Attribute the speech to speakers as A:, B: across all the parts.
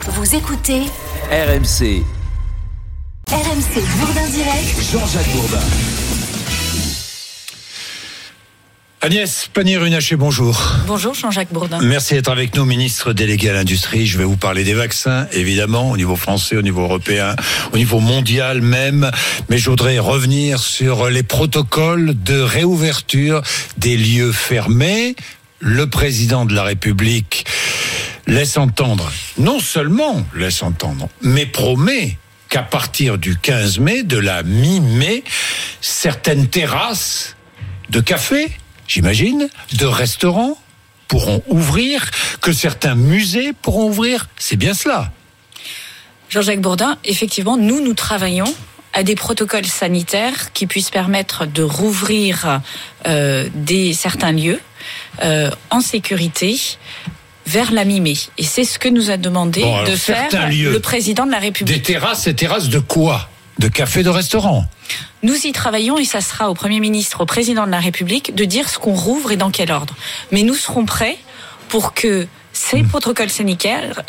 A: Vous écoutez
B: RMC.
A: RMC Bourdin Direct.
B: Jean-Jacques Bourdin.
C: Agnès Pannier-Runacher, bonjour.
D: Bonjour Jean-Jacques Bourdin.
C: Merci d'être avec nous, ministre délégué à l'industrie. Je vais vous parler des vaccins, évidemment, au niveau français, au niveau européen, au niveau mondial même. Mais je voudrais revenir sur les protocoles de réouverture des lieux fermés. Le président de la République laisse entendre, non seulement laisse entendre, mais promet qu'à partir du 15 mai, de la mi-mai, certaines terrasses de café, j'imagine, de restaurants pourront ouvrir, que certains musées pourront ouvrir. C'est bien cela.
D: Jean-Jacques Bourdin, effectivement, nous travaillons à des protocoles sanitaires qui puissent permettre de rouvrir certains lieux en sécurité vers la mi-mai. Et c'est ce que nous a demandé de faire le président de la République.
C: Des terrasses, et terrasses de quoi ? De café, de restaurant ?
D: Nous y travaillons et ça sera au Premier ministre, au président de la République de dire ce qu'on rouvre et dans quel ordre. Mais nous serons prêts pour que ces protocoles sanitaires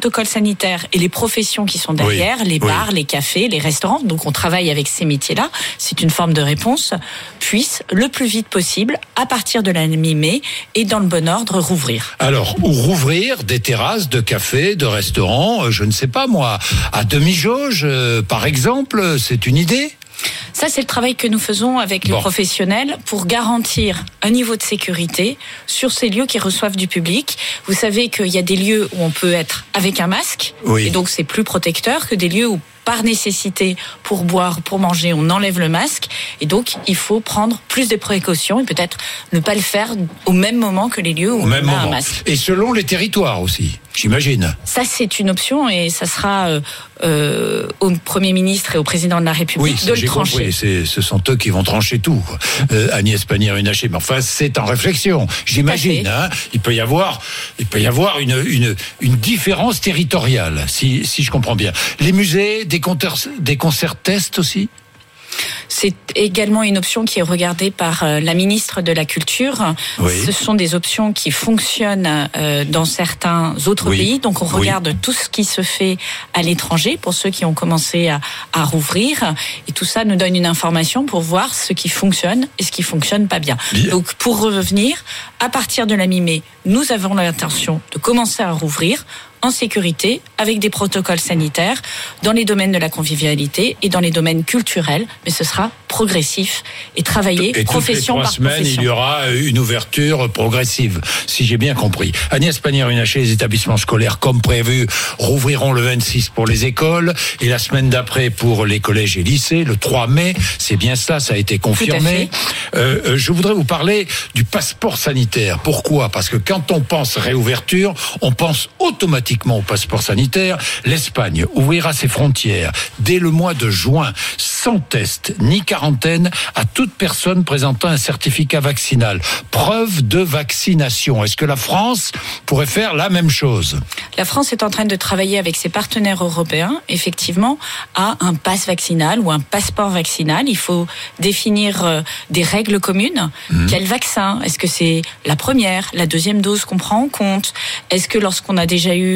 D: et les professions qui sont derrière, les bars, les cafés, les restaurants, donc on travaille avec ces métiers-là, c'est une forme de réponse, puissent le plus vite possible, à partir de la mi-mai et dans le bon ordre, rouvrir.
C: Alors, ou rouvrir des terrasses de cafés, de restaurants, je ne sais pas moi, à demi-jauge, par exemple, c'est une idée ?
D: Ça, c'est le travail que nous faisons avec les professionnels pour garantir un niveau de sécurité sur ces lieux qui reçoivent du public. Vous savez qu'il y a des lieux où on peut être avec un masque, et donc c'est plus protecteur que des lieux où, par nécessité, pour boire, pour manger, on enlève le masque. Et donc, il faut prendre plus de précautions et peut-être ne pas le faire au même moment que les lieux où on a un masque.
C: Et selon les territoires aussi, j'imagine.
D: Ça, c'est une option et ça sera au Premier ministre et au président de la République de le trancher.
C: Ce sont eux qui vont trancher tout. Agnès Pannier-Runacher, mais enfin, c'est en réflexion. J'imagine. Il peut y avoir une différence territoriale, si je comprends bien. Les musées, des concerts tests aussi.
D: C'est également une option qui est regardée par la ministre de la Culture. Ce sont des options qui fonctionnent dans certains autres pays. Donc on regarde tout ce qui se fait à l'étranger pour ceux qui ont commencé à rouvrir. Et tout ça nous donne une information pour voir ce qui fonctionne et ce qui fonctionne pas bien. Donc pour revenir, à partir de la mi-mai, nous avons l'intention de commencer à rouvrir en sécurité, avec des protocoles sanitaires, dans les domaines de la convivialité et dans les domaines culturels, mais ce sera progressif et travaillé profession par profession.
C: Toutes les 3 semaines, il y aura une ouverture progressive, si j'ai bien compris. Agnès Pannier-Runacher, les établissements scolaires, comme prévu, rouvriront le 26 pour les écoles et la semaine d'après pour les collèges et lycées, le 3 mai, c'est bien ça a été confirmé. Je voudrais vous parler du passeport sanitaire. Pourquoi ? Parce que quand on pense réouverture, on pense automatiquement au passeport sanitaire. L'Espagne ouvrira ses frontières dès le mois de juin, sans test ni quarantaine, à toute personne présentant un certificat vaccinal. Preuve de vaccination. Est-ce que la France pourrait faire la même chose ?
D: La France est en train de travailler avec ses partenaires européens, effectivement, à un pass vaccinal ou un passeport vaccinal. Il faut définir des règles communes. Quel vaccin ? Est-ce que c'est la première, la deuxième dose qu'on prend en compte ? Est-ce que lorsqu'on a déjà eu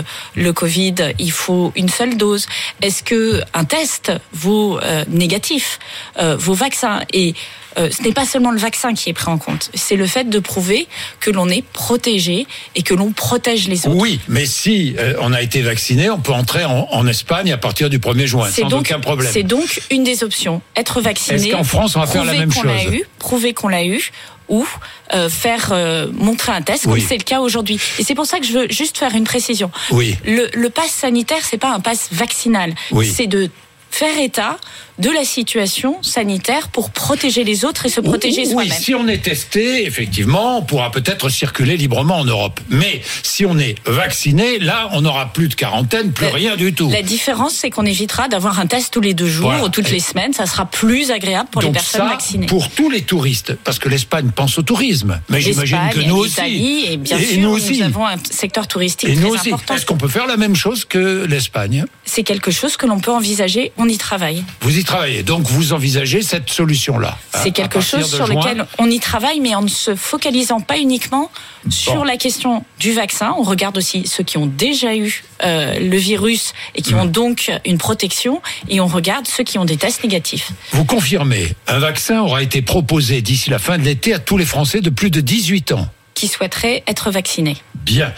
D: le Covid, il faut une seule dose ? Est-ce que un test vaut négatif, vaut vaccin ? Et ce n'est pas seulement le vaccin qui est pris en compte, c'est le fait de prouver que l'on est protégé et que l'on protège les autres.
C: Oui, mais si on a été vacciné, on peut entrer en Espagne à partir du 1er juin, aucun problème.
D: C'est donc une des options, être vacciné.
C: Est-ce qu'en France, on va faire la même chose ?
D: Prouver qu'on l'a eu, ou faire montrer un test, comme c'est le cas aujourd'hui. Et c'est pour ça que je veux juste faire une précision. Le pass sanitaire, c'est pas un pass vaccinal. C'est de faire état de la situation sanitaire pour protéger les autres et se protéger soi-même.
C: Oui, si on est testé, effectivement, on pourra peut-être circuler librement en Europe. Mais si on est vacciné, là, on n'aura plus de quarantaine, plus rien du tout.
D: La différence, c'est qu'on évitera d'avoir un test tous les 2 jours ou toutes les semaines. Ça sera plus agréable pour les personnes vaccinées.
C: Pour tous les touristes, parce que l'Espagne pense au tourisme. Mais j'imagine que nous aussi.
D: L'Italie, et bien sûr, nous avons un secteur touristique très important.
C: Est-ce qu'on peut faire la même chose que l'Espagne ?
D: C'est quelque chose que l'on peut envisager on y travaille.
C: Vous y travaillez, donc vous envisagez cette solution-là.
D: C'est quelque chose sur lequel on y travaille, mais en ne se focalisant pas uniquement sur la question du vaccin. On regarde aussi ceux qui ont déjà eu le virus et qui ont donc une protection, et on regarde ceux qui ont des tests négatifs.
C: Vous confirmez, un vaccin aura été proposé d'ici la fin de l'été à tous les Français de plus de 18 ans.
D: Qui souhaiteraient être vaccinés.
C: Bien.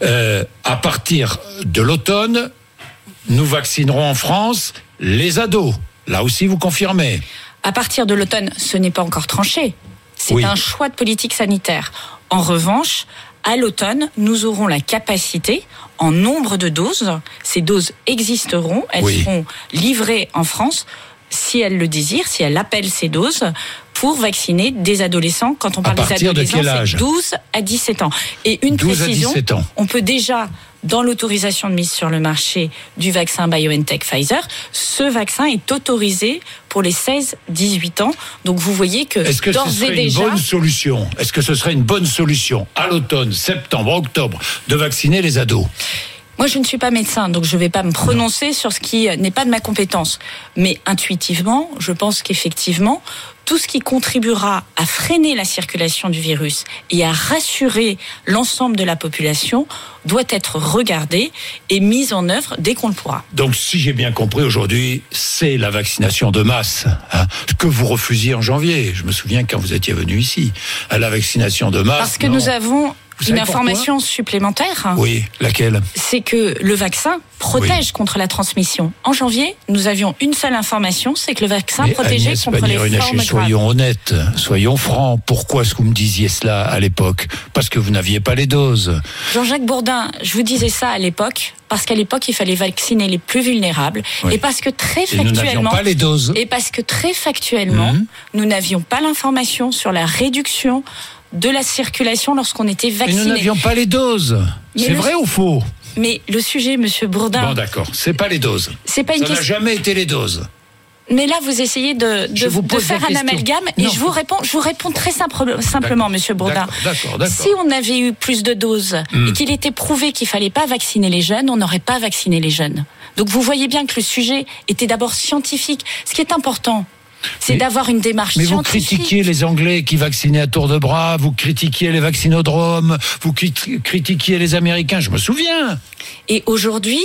C: À partir de l'automne, nous vaccinerons en France les ados. Là aussi, vous confirmez.
D: À partir de l'automne, ce n'est pas encore tranché. C'est un choix de politique sanitaire. En revanche, à l'automne, nous aurons la capacité, en nombre de doses, ces doses existeront, elles seront livrées en France, si elles le désirent, si elles appellent ces doses, pour vacciner des adolescents. Quand on parle des adolescents, c'est 12 à 17 ans. Et une précision, on peut déjà, dans l'autorisation de mise sur le marché du vaccin BioNTech Pfizer, ce vaccin est autorisé pour les 16-18 ans. Donc vous voyez que
C: est-ce que
D: d'ores
C: ce serait
D: et déjà...
C: une bonne solution ? Est-ce que ce serait une bonne solution, à l'automne, septembre, octobre, de vacciner les ados ?
D: Moi, je ne suis pas médecin, donc je ne vais pas me prononcer sur ce qui n'est pas de ma compétence. Mais intuitivement, je pense qu'effectivement, tout ce qui contribuera à freiner la circulation du virus et à rassurer l'ensemble de la population doit être regardé et mis en œuvre dès qu'on le pourra.
C: Donc, si j'ai bien compris, aujourd'hui, c'est la vaccination de masse, que vous refusiez en janvier. Je me souviens quand vous étiez venu ici, à la vaccination de masse.
D: Parce que nous avons une information supplémentaire.
C: Oui, laquelle ?
D: C'est que le vaccin protège contre la transmission. En janvier, nous avions une seule information, c'est que le vaccin protégeait contre les formes graves.
C: Soyons honnêtes, soyons francs. Pourquoi est-ce que vous me disiez cela à l'époque ? Parce que vous n'aviez pas les doses.
D: Jean-Jacques Bourdin, je vous disais ça à l'époque, parce qu'à l'époque, il fallait vacciner les plus vulnérables. Et parce que très factuellement...
C: nous n'avions pas les doses.
D: Et parce que très factuellement, nous n'avions pas l'information sur la réduction de la circulation lorsqu'on était vacciné.
C: Mais nous n'avions pas les doses. C'est vrai ou faux ?
D: Mais le sujet, Monsieur Bourdin...
C: Bon, d'accord. C'est pas les doses.
D: C'est pas une question...
C: Ça n'a jamais été les doses.
D: Mais là, vous essayez de faire un amalgame, et je vous réponds très simplement, Monsieur Bourdin.
C: D'accord.
D: Si on avait eu plus de doses et qu'il était prouvé qu'il fallait pas vacciner les jeunes, on n'aurait pas vacciné les jeunes. Donc vous voyez bien que le sujet était d'abord scientifique. Ce qui est important, c'est d'avoir une démarche scientifique.
C: Mais vous critiquiez les Anglais qui vaccinaient à tour de bras, vous critiquiez les vaccinodromes, vous critiquiez les Américains, je me souviens.
D: Et aujourd'hui,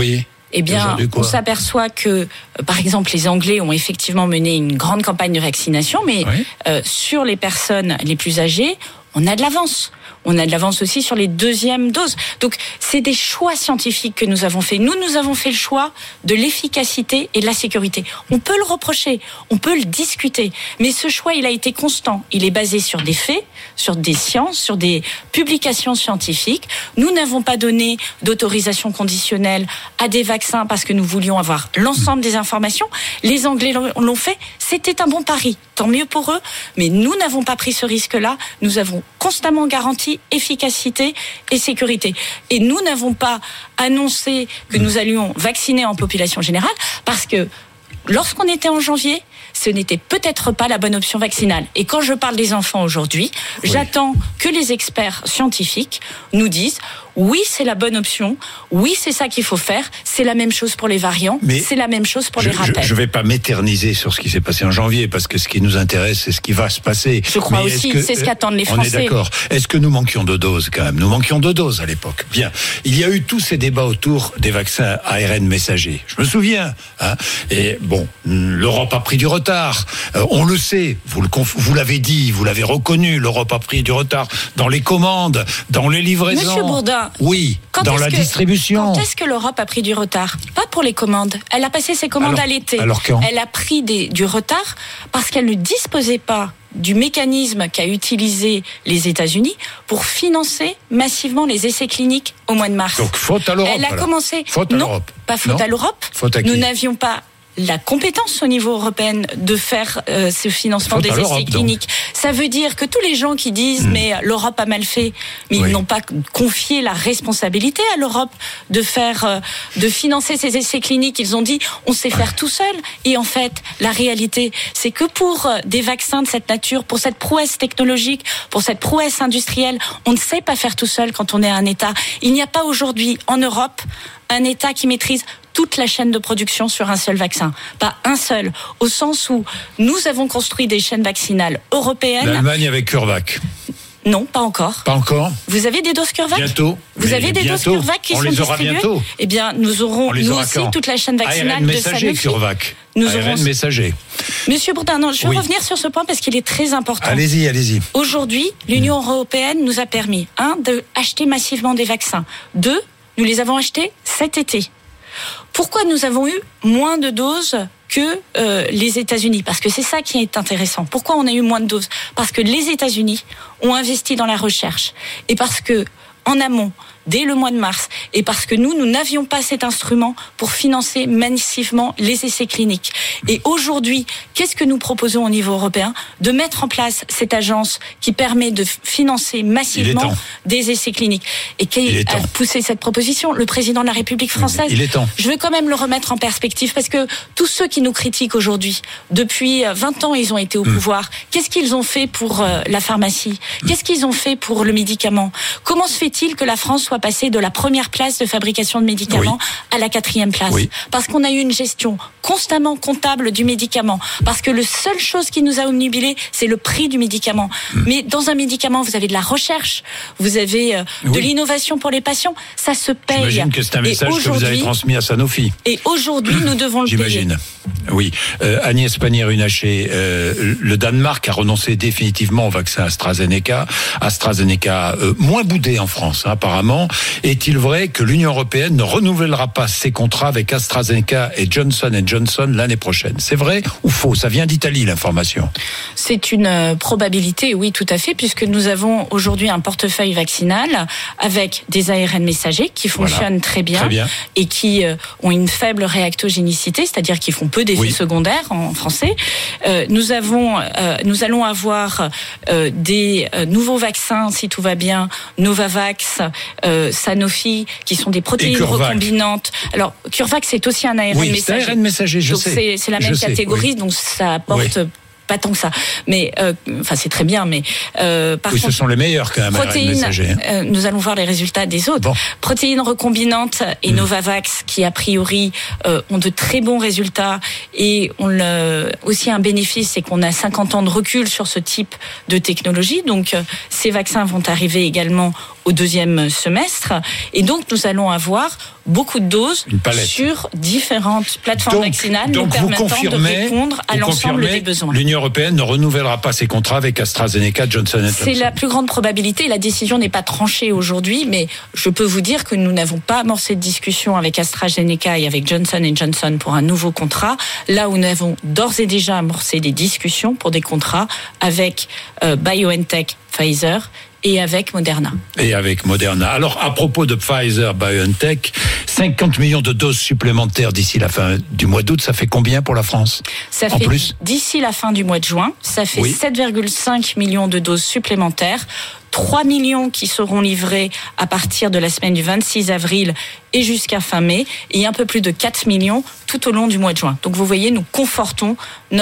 D: eh bien, on s'aperçoit que, par exemple, les Anglais ont effectivement mené une grande campagne de vaccination, mais sur les personnes les plus âgées, on a de l'avance. On a de l'avance aussi sur les deuxièmes doses. Donc, c'est des choix scientifiques que nous avons fait. Nous avons fait le choix de l'efficacité et de la sécurité. On peut le reprocher, on peut le discuter, mais ce choix, il a été constant. Il est basé sur des faits, sur des sciences, sur des publications scientifiques. Nous n'avons pas donné d'autorisation conditionnelle à des vaccins parce que nous voulions avoir l'ensemble des informations. Les Anglais l'ont fait. C'était un bon pari. Tant mieux pour eux. Mais nous n'avons pas pris ce risque-là. Nous avons constamment garanti efficacité et sécurité. Et nous n'avons pas annoncé que nous allions vacciner en population générale parce que lorsqu'on était en janvier, ce n'était peut-être pas la bonne option vaccinale. Et quand je parle des enfants aujourd'hui, j'attends que les experts scientifiques nous disent oui, c'est la bonne option, oui, c'est ça qu'il faut faire, c'est la même chose pour les variants, c'est la même chose pour les rappels.
C: Je ne vais pas m'éterniser sur ce qui s'est passé en janvier, parce que ce qui nous intéresse, c'est ce qui va se passer.
D: Je crois aussi, c'est ce qu'attendent les Français.
C: On est d'accord. Est-ce que nous manquions de doses quand même ? Nous manquions de doses à l'époque. Bien. Il y a eu tous ces débats autour des vaccins ARN messagers. Je me souviens. Et bon, l'Europe a pris du retard. On le sait. Vous l'avez dit, vous l'avez reconnu. L'Europe a pris du retard dans les commandes, dans les livraisons.
D: Monsieur Bourdin,
C: oui, dans la distribution.
D: Quand est-ce que l'Europe a pris du retard ? Pas pour les commandes. Elle a passé ses commandes à l'été.
C: Alors quand ?
D: Elle a pris du retard parce qu'elle ne disposait pas du mécanisme qu'a utilisé les États-Unis pour financer massivement les essais cliniques au mois de mars.
C: Donc faute à l'Europe.
D: Elle a commencé.
C: Faute à l'Europe.
D: Pas faute à l'Europe.
C: Faute à qui ?
D: Nous n'avions pas la compétence au niveau européen de faire ce financement des essais cliniques. Ça veut dire que tous les gens qui disent mais l'Europe a mal fait, mais ils n'ont pas confié la responsabilité à l'Europe de faire, de financer ces essais cliniques. Ils ont dit on sait faire tout seul. Et en fait, la réalité, c'est que pour des vaccins de cette nature, pour cette prouesse technologique, pour cette prouesse industrielle, on ne sait pas faire tout seul quand on est un État. Il n'y a pas aujourd'hui en Europe un État qui maîtrise toute la chaîne de production sur un seul vaccin. Pas un seul, au sens où nous avons construit des chaînes vaccinales européennes.
C: L'Allemagne avec CureVac.
D: Non, pas encore.
C: Pas encore.
D: Vous avez des doses CureVac ?
C: Bientôt.
D: Vous avez des doses CureVac qui sont distribuées ?
C: Bientôt.
D: Eh bien, nous aurons nous aussi toute la chaîne vaccinale de Sanofi.
C: CureVac.
D: Nous
C: ARN messager.
D: Monsieur Bourdin, non, je veux revenir sur ce point parce qu'il est très important.
C: Allez-y.
D: Aujourd'hui, l'Union européenne nous a permis, d'acheter massivement des vaccins. 2, nous les avons achetés cet été. Pourquoi nous avons eu moins de doses que les États-Unis? Parce que c'est ça qui est intéressant. Pourquoi on a eu moins de doses? Parce que les États-Unis ont investi dans la recherche. Et parce que, en amont, dès le mois de mars, et parce que nous n'avions pas cet instrument pour financer massivement les essais cliniques. Et aujourd'hui, qu'est-ce que nous proposons au niveau européen? De mettre en place cette agence qui permet de financer massivement des essais cliniques. Et qui a poussé cette proposition? Le président de la République française.
C: Il est temps.
D: Je veux quand même le remettre en perspective, parce que tous ceux qui nous critiquent aujourd'hui, depuis 20 ans, ils ont été au pouvoir. Qu'est-ce qu'ils ont fait pour la pharmacie? Qu'est-ce qu'ils ont fait pour le médicament? Comment se fait-il que la France soit passée de la première place de fabrication de médicaments à la 4e place? Parce qu'on a eu une gestion constamment comptable du médicament. Parce que la seule chose qui nous a omnubilés, c'est le prix du médicament. Mais dans un médicament, vous avez de la recherche, vous avez de l'innovation pour les patients, ça se paye.
C: J'imagine que c'est un message que vous avez transmis à Sanofi.
D: Et aujourd'hui, nous devons le payer.
C: J'imagine. Oui. Agnès Pannier-Runacher, le Danemark a renoncé définitivement au vaccin AstraZeneca. AstraZeneca, moins boudé en France, apparemment. Est-il vrai que l'Union européenne ne renouvellera pas ses contrats avec AstraZeneca et Johnson & Johnson l'année prochaine? C'est vrai ou faux? Ça vient d'Italie, l'information.
D: C'est une probabilité, oui, tout à fait, puisque nous avons aujourd'hui un portefeuille vaccinal avec des ARN messagers qui fonctionnent très bien et qui ont une faible réactogénicité, c'est-à-dire qui font peu d'effets secondaires en français. Nous allons avoir des nouveaux vaccins, si tout va bien, Novavax, Sanofi, qui sont des protéines recombinantes. Alors, CureVac, c'est aussi un ARN messager.
C: C'est un ARN messager, je sais.
D: C'est la même catégorie, donc ça apporte pas tant que ça. Mais, c'est très bien, mais par contre,
C: ce sont les meilleurs quand même,
D: protéines, nous allons voir les résultats des autres. Protéines recombinantes et Novavax, qui a priori ont de très bons résultats, et aussi un bénéfice, c'est qu'on a 50 ans de recul sur ce type de technologie. Donc, ces vaccins vont arriver également au 2e semestre. Et donc, nous allons avoir beaucoup de doses sur différentes plateformes vaccinales nous permettant de répondre à l'ensemble des besoins.
C: L'Union européenne ne renouvellera pas ses contrats avec AstraZeneca, Johnson & Johnson.
D: C'est la plus grande probabilité. La décision n'est pas tranchée aujourd'hui, mais je peux vous dire que nous n'avons pas amorcé de discussion avec AstraZeneca et avec Johnson & Johnson pour un nouveau contrat, là où nous avons d'ores et déjà amorcé des discussions pour des contrats avec BioNTech, Pfizer et avec Moderna.
C: Alors, à propos de Pfizer, BioNTech, 50 millions de doses supplémentaires d'ici la fin du mois d'août, ça fait combien pour la France?
D: Ça fait, d'ici la fin du mois de juin, ça fait 7,5 millions de doses supplémentaires. 3 millions qui seront livrés à partir de la semaine du 26 avril et jusqu'à fin mai, et un peu plus de 4 millions tout au long du mois de juin. Donc vous voyez, nous confortons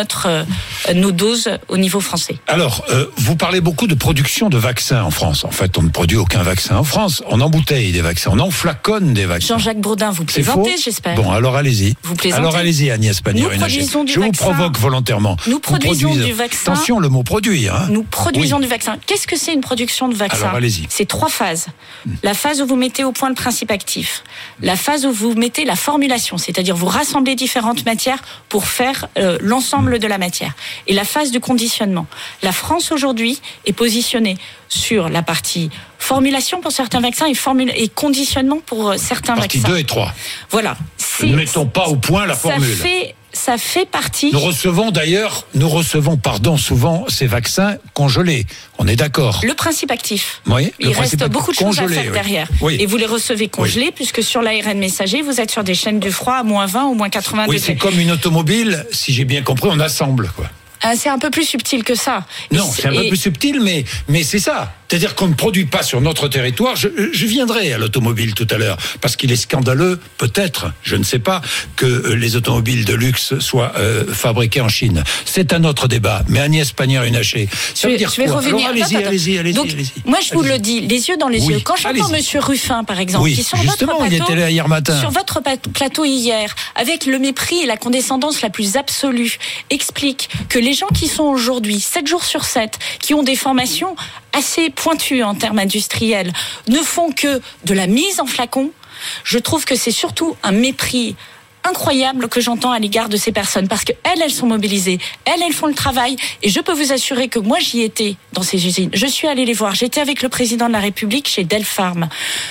D: nos doses au niveau français.
C: Alors, vous parlez beaucoup de production de vaccins en France. En fait, on ne produit aucun vaccin en France. On embouteille des vaccins, on enflaconne des vaccins.
D: Jean-Jacques Bourdin, vous plaisantez, j'espère.
C: Bon, alors allez-y.
D: Vous plaisantez.
C: Alors allez-y, Agnès Pannier-Runacher. Je vous provoque volontairement.
D: Nous produisons du vaccin.
C: Attention, le mot produire.
D: Nous produisons du vaccin. Qu'est-ce que c'est une production de vaccin?
C: Alors allez-y.
D: C'est 3 phases. La phase où vous mettez au point le principe actif. La phase où vous mettez la formulation, c'est-à-dire vous rassemblez différentes matières pour faire l'ensemble de la matière. Et la phase du conditionnement. La France aujourd'hui est positionnée sur la partie formulation pour certains vaccins et conditionnement pour certains vaccins.
C: Partie 2 et 3.
D: Voilà.
C: Ne mettons pas au point la formule.
D: Ça fait partie.
C: Nous recevons souvent ces vaccins congelés. On est d'accord.
D: Le principe actif.
C: Oui.
D: Il reste beaucoup de choses à faire derrière.
C: Oui.
D: Et vous les recevez congelés, puisque sur l'ARN messager, vous êtes sur des chaînes du froid à moins 20 ou moins 80 degrés.
C: Oui, c'est comme une automobile, si j'ai bien compris, on assemble, quoi.
D: C'est un peu plus subtil que ça.
C: Non, c'est un peu plus subtil, mais c'est ça. C'est-à-dire qu'on ne produit pas sur notre territoire. Je viendrai à l'automobile tout à l'heure, parce qu'il est scandaleux, peut-être, je ne sais pas, que les automobiles de luxe soient fabriquées en Chine. C'est un autre débat. Mais Agnès Pannier-Runacher, ça veut dire quoi?
D: Revenir. Alors, allez-y. Donc, moi, je vous le dis, les yeux dans les yeux. Quand j'entends Monsieur Ruffin, par exemple, qui sur votre plateau,
C: il était là hier matin.
D: Sur votre plateau hier, avec le mépris et la condescendance la plus absolue, explique que les gens qui sont aujourd'hui, 7 jours sur 7, qui ont des formations assez pointues en termes industriels, ne font que de la mise en flacon. Je trouve que c'est surtout un mépris incroyable que j'entends à l'égard de ces personnes, parce qu'elles sont mobilisées, elles font le travail, et je peux vous assurer que moi j'y étais dans ces usines, je suis allée les voir, j'étais avec le président de la République chez Delpharm.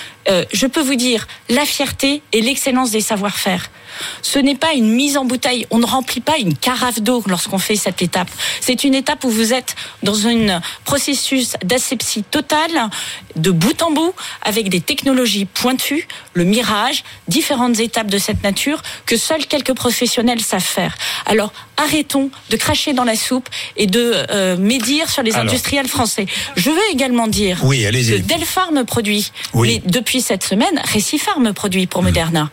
D: Je peux vous dire la fierté et l'excellence des savoir-faire. Ce n'est pas une mise en bouteille. On ne remplit pas une carafe d'eau lorsqu'on fait cette étape. C'est une étape où vous êtes dans un processus d'asepsie totale, de bout en bout, avec des technologies pointues, le mirage, différentes étapes de cette nature que seuls quelques professionnels savent faire. Alors, arrêtons de cracher dans la soupe et de médire sur les industriels français. Je veux également dire que Delpharm produit, mais depuis cette semaine, Récipharm produit pour Moderna.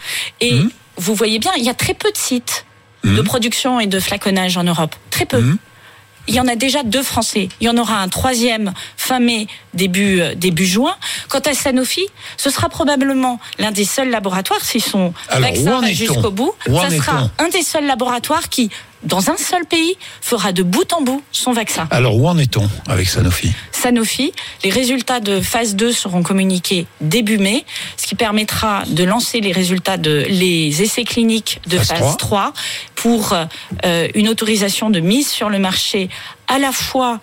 D: Et vous voyez bien, il y a très peu de sites de production et de flaconnage en Europe. Très peu. Il y en a déjà 2 français. Il y en aura un 3e fin mai, début juin. Quant à Sanofi, ce sera probablement l'un des seuls laboratoires, si son vaccin va jusqu'au bout, ça sera un des seuls laboratoires qui, dans un seul pays, fera de bout en bout son vaccin.
C: Alors, où en est-on avec Sanofi ?
D: Sanofi, les résultats de phase 2 seront communiqués début mai, ce qui permettra de lancer les résultats les essais cliniques de phase 3 pour une autorisation de mise sur le marché à la fois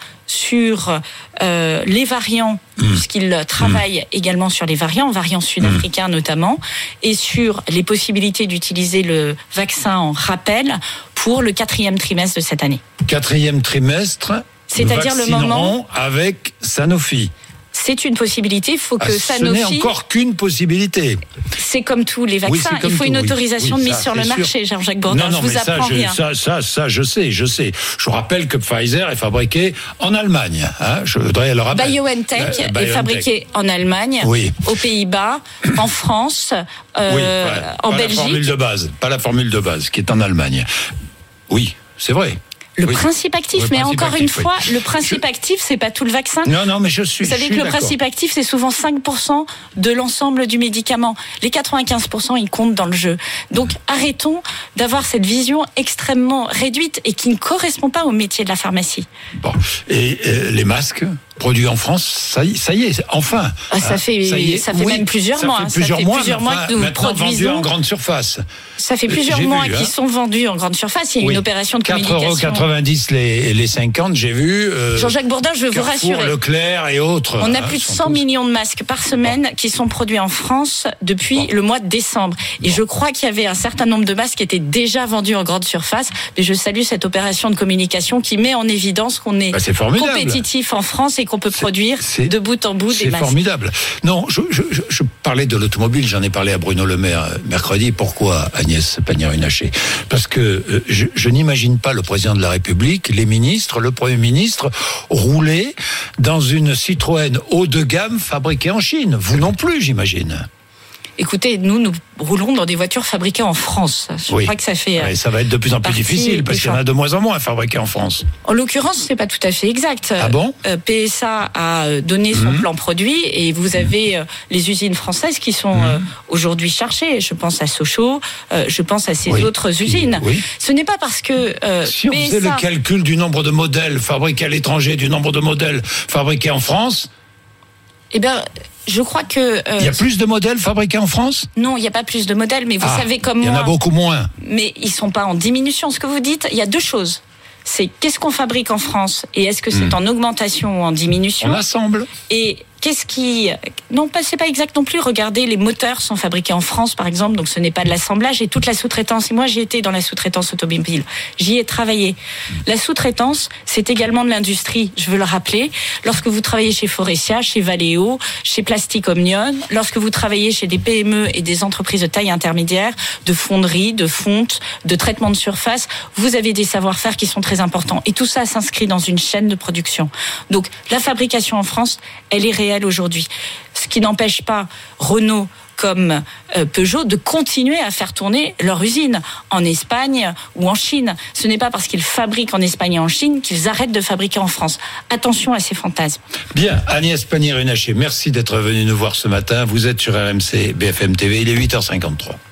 D: sur les variants, puisqu'il travaille également sur les variants sud-africains notamment, et sur les possibilités d'utiliser le vaccin en rappel pour le 4e trimestre de cette année.
C: 4e trimestre,
D: c'est-à-dire le moment
C: avec Sanofi.
D: C'est une possibilité, il faut que Sanofi...
C: Ce n'est encore qu'une possibilité.
D: C'est comme tous les vaccins, il faut une autorisation de mise sur le marché, Jean-Jacques Bourdin, je vous apprends rien.
C: Ça, je sais. Je vous rappelle que Pfizer est fabriqué en Allemagne. Je voudrais le rappeler.
D: BioNTech est fabriqué en Allemagne, aux Pays-Bas, en France, en Belgique.
C: Pas la formule de base, qui est en Allemagne. Oui, c'est vrai.
D: Le principe actif, mais encore une fois, le principe actif, c'est pas tout le vaccin.
C: Non, mais je suis.
D: Vous savez que le principe actif, c'est souvent 5% de l'ensemble du médicament. Les 95%, ils comptent dans le jeu. Donc, arrêtons d'avoir cette vision extrêmement réduite et qui ne correspond pas au métier de la pharmacie. Bon.
C: Et les masques produits en France, ça y est, enfin.
D: Ça fait même plusieurs mois. Ça fait plusieurs mois que nous produisons.
C: Vendus en grande surface.
D: Ça fait plusieurs mois qu'ils sont vendus en grande surface. Il y a une opération de communication.
C: 4,90 les 50, j'ai vu.
D: Jean-Jacques Bourdin, je veux vous rassurer.
C: Leclerc et autres.
D: On a plus de 100 millions de masques par semaine qui sont produits en France depuis le mois de décembre. Et je crois qu'il y avait un certain nombre de masques qui étaient déjà vendus en grande surface. Mais je salue cette opération de communication qui met en évidence qu'on est compétitif en France et qu'on peut produire de bout en bout des masques.
C: C'est formidable. Non, je parlais de l'automobile, j'en ai parlé à Bruno Le Maire mercredi. Pourquoi, Agnès Pannier-Runacher ? Parce que je n'imagine pas le président de la République, les ministres, le Premier ministre rouler dans une Citroën haut de gamme fabriquée en Chine. Vous non plus, j'imagine.
D: Écoutez, nous roulons dans des voitures fabriquées en France. Je crois que ça fait.
C: Ça va être de plus en plus difficile parce qu'il y en a de moins en moins fabriquées en France.
D: En l'occurrence, c'est pas tout à fait exact.
C: Ah bon ?
D: PSA a donné son plan produit et vous avez les usines françaises qui sont aujourd'hui chargées. Je pense à Sochaux, je pense à ces autres usines. Ce n'est pas parce que
C: si on faisait le calcul du nombre de modèles fabriqués à l'étranger, du nombre de modèles fabriqués en France.
D: Eh bien, je crois que...
C: il y a plus de modèles fabriqués en France ?
D: Non, il n'y a pas plus de modèles, mais vous savez comme moi...
C: Il y en a beaucoup moins.
D: Mais ils ne sont pas en diminution. Ce que vous dites, il y a 2 choses. C'est qu'est-ce qu'on fabrique en France et est-ce que c'est en augmentation ou en diminution ?
C: On assemble.
D: Et c'est pas exact non plus. Regardez, les moteurs sont fabriqués en France, par exemple, donc ce n'est pas de l'assemblage, et toute la sous-traitance. Et moi, j'ai été dans la sous-traitance automobile. J'y ai travaillé. La sous-traitance, c'est également de l'industrie, je veux le rappeler. Lorsque vous travaillez chez Faurecia, chez Valeo, chez Plastic Omnium, lorsque vous travaillez chez des PME et des entreprises de taille intermédiaire, de fonderie, de fonte, de traitement de surface, vous avez des savoir-faire qui sont très importants. Et tout ça s'inscrit dans une chaîne de production. Donc, la fabrication en France, elle est réelle aujourd'hui. Ce qui n'empêche pas Renault comme Peugeot de continuer à faire tourner leur usine en Espagne ou en Chine. Ce n'est pas parce qu'ils fabriquent en Espagne et en Chine qu'ils arrêtent de fabriquer en France. Attention à ces fantasmes.
C: Bien, Agnès Pannier-Runacher, merci d'être venue nous voir ce matin. Vous êtes sur RMC BFM TV, il est 8h53.